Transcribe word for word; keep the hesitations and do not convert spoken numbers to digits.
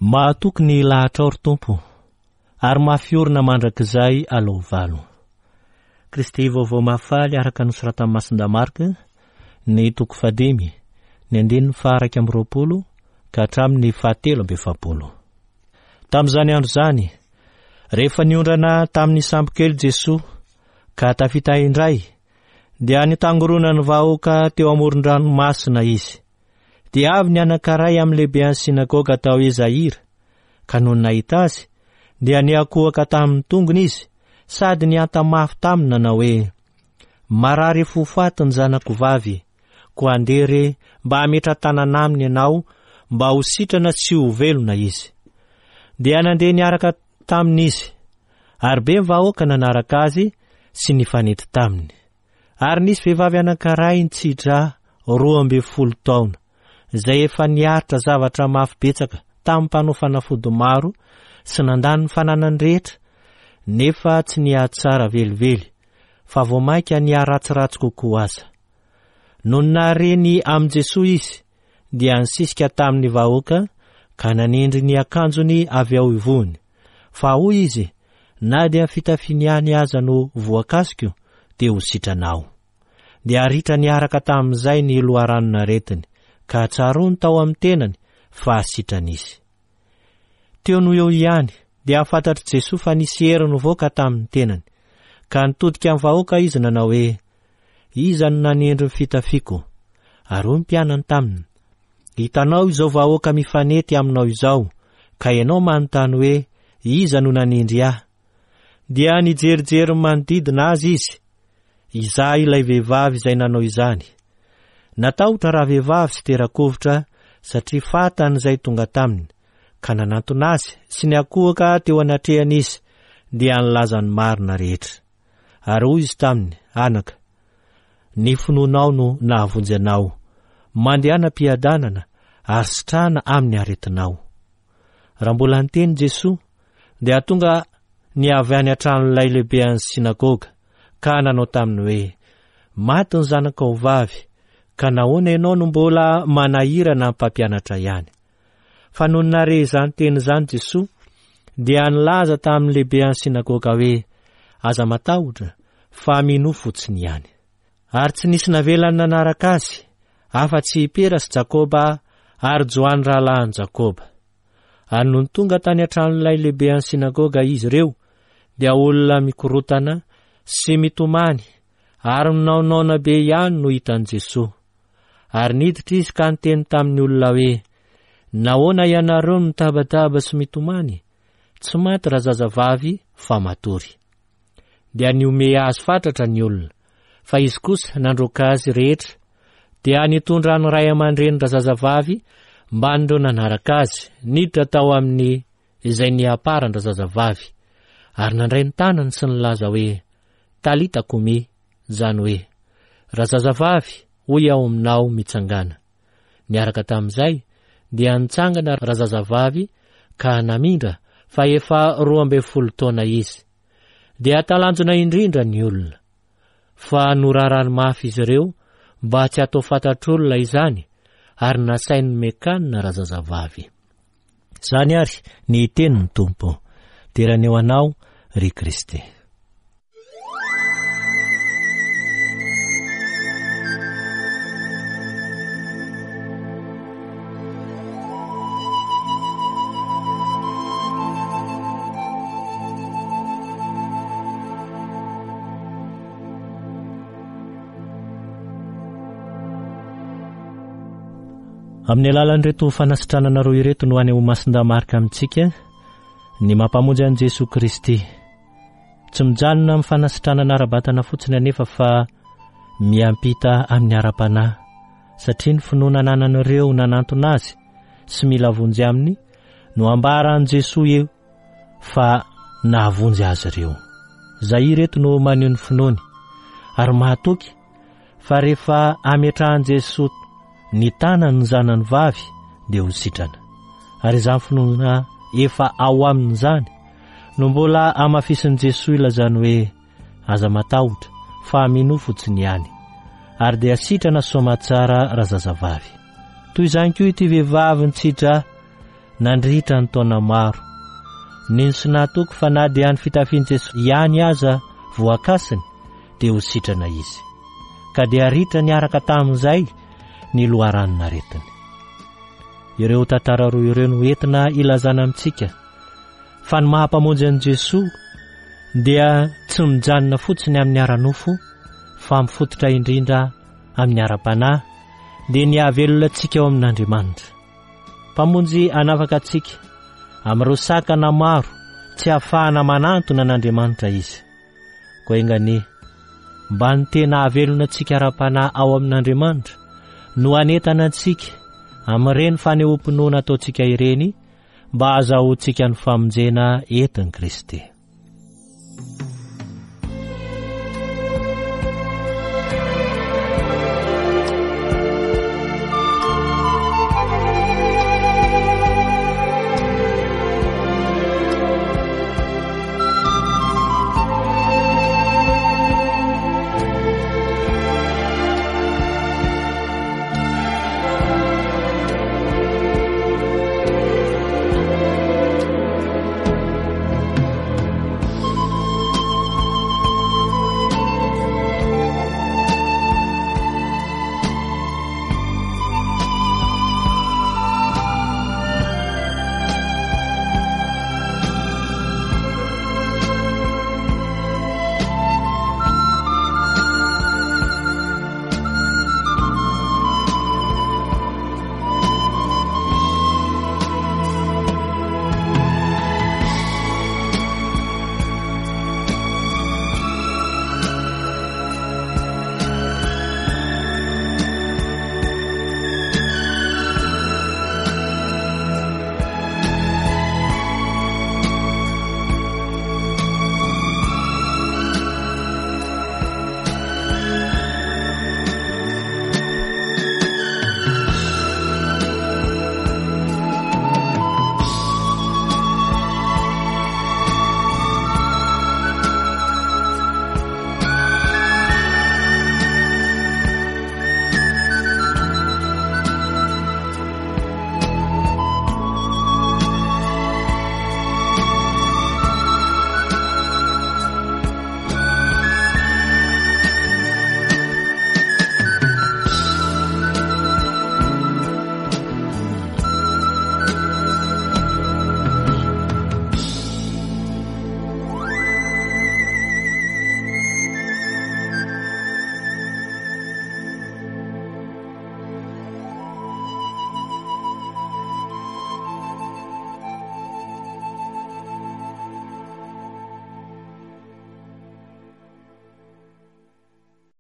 Mahatoky ny lahatra ao ry Tompo, ary mahafiorina mandrakizay aloha valo. Kristy vaovao mahafaly araka nosoratan'ny Masindamarika ny toko fadimy ny andininy faharaiky amby roapolo ka hatramin'ny fahatelo amby efapolo. Tamin'izany andro zany, rehefa niondrana tamin'ny sambo kely Jesosy ka tafita indray, dia nitangorona ny vahoaka teo amoron-dranomasina izy. Dia avy ny anankiray amin'ny lehibean'ny sinagoga tao Ezaira, ka noho nahita azy, dia niakohaka tamin'ny tongony izy, sady nianta-mafy taminy nanao hoe, marary fofaty ny zanako vavy, ko andere mba hametra tanana aminy ianao, mba ho sitrana sy ho velona izy. Dia nandeha niaraka tamin'izy, ary be vahoaka nanaraka azy sy nifanety taminy. Ary nisy vehivavy anankiray nitsidra roa amby folo taona, izay efa niaritra zavatra mafy betsaka tamin'ny mpanao fanafody maro sy nandany ny fananany rehetra, nefa tsy nihatsara velively, fa vao mainka niaratsiratsy kokoa aza. Noho nareny amin'i Jesosy izy, dia nisisika tamin'ny vahoaka ka nanendry ny akanjony avy ao ivony, fa hoy izy, na dia fitafiniany aza no voakasiko, dia ho sitranao. Dia ritra niaraka tamin'izay ny loharanona retiny, ka tsarony tao amin'ny tenany fa sitran'izy. Teo no eo ihany, dia afantatry Jesosy fa nisy hery nivoaka tamin'ny tenany, ka nitodika amin'ny vahoaka izy nanao hoe, iza no nanendry ny fitafiko? Ary hoy ny mpianany taminy, hitanao izao vahoaka mifanety aminao izao, ka ianao manontany hoe, iza no nanendry ahy? Dia nijerijery manodidina azy izy, izaho ilay vehivavy izay nanao izany. Natahotra raha vehivavy sy tera-kovitra satria fantany izay tonga taminy, ka nanantona azy sy niakohaka teo anatrehany izy, dia nilazany marina rehetra. Ary hoy izy taminy, anaka, ny finoanao no nahavonjy anao, mandeha anam-piadanana ary sitrana amin'ny aretinao. Raha mbola niteny Jesosy, dia tonga ny avy any an-tranon'ilay lehibean'ny sinagoga, ka nanao taminy hoe, maty ny zanakao vavy, ka nahoana ianao no mbola manahirana amin'ny mpampianatra ihany? Fa noho nare izany teny izany Jesosy, dia nilaza tamin'ny lehibean'ny sinagoga hoe, aza matahotra, fa mino fotsiny ihany. Ary tsy nisy navelany nanaraka azy, afa-tsy Pera sy Jakoba ary Joany rahalahin'i Jakoba. Ary noho tonga tany an-tranon'ilay lehibean'ny sinagoga izy ireo, dia olona mikorotana sy mitomany, ary minaonaona be ihany no hitan'i Jesosy. Ary niditra izy ka niteny tamin'ny olona hoe, nahoana ianareo mitabataba sy mitomany? Tsy maty raha zazavavy fa matory. Dia niome azy fatratra ny olona, fa izy kosa nandroaka azy rehetra, dia nitondra ny ray aman-dreny raha zazavavy mba nireo nanaraka azy, niditra tao amin'ny izay niaparan raha zazavavy, ary nandray ny tanany sy nilaza hoe, talita kumi, zany hoe, raha zazavavy, hoy ao aminao mitsangana. Niaraka tamin'izay, dia nitsangana raha zazavavy ka namindra, fa efa roa amby folo taona izy. Dia talanjona indrindra ny olona, fa norarany mafy izy ireo mba tsy atao fantatr'olona izany, ary nasainy mekanina raha zazavavy. Zany ary ny tenin'ny Tompo, teraneo anao ry Kristy. Amin'ny alalan'ireto fanasitranana roa ireto no any ho Masindamarika amintsika ny mampamonjy an'i Jesosy Kristy. Tsy mijanona amin'ny fanasitranana ara-batana fotsiny anefa fa miampita amin'ny ara-panahy, satria ny finoana ananan'ireo nanantona azy sy mila vonjy aminy no ambaran'i Jesosy eo fa nahavonjy azy ireo. Zay ireto no maneho ny finoany, ary mahatoky fa rehefa ametrahan'i Jesosy ny tanany ny zanany vavy dia ho sitrana. Ary izany finoana efa ao amin'izany no mbola amafisin'i Jesosy ilazany hoe, aza matahotra, fa mino fotsiny ihany, ary dia sitrana somatsara raha zazavavy. Toy izany koa ity vehivavy nitsidra nandritra ny taona maro. Nino sy nahatoky fa na dia ny fitafian'i Jesosy ihany aza voakasiny dia ho sitrana izy. Ka dia ritra niaraka tamin'izay ny loharanona retiny. Ireo tantara roa ireo no entina ilazana amintsika fa ny mahampamonjy an'i Jesosy dia tsy mijanona fotsiny amin'ny ara-nofo fa mifototra indrindra amin'ny ara-panahy dia ny hahavelona antsika ao amin'Andriamanitra. Mpamonjy anavaka antsika amin'ireo sakana maro tsy ahafahana manantona an'Andriamanitra izy. Koa engany mba ny tena hahavelona antsika ara-panahy ao amin'Andriamanitra no anentana antsika amin'ireny fanehoam-pinoana ataontsika ireny mba azahoantsika ny famonjena entin'i Kristy.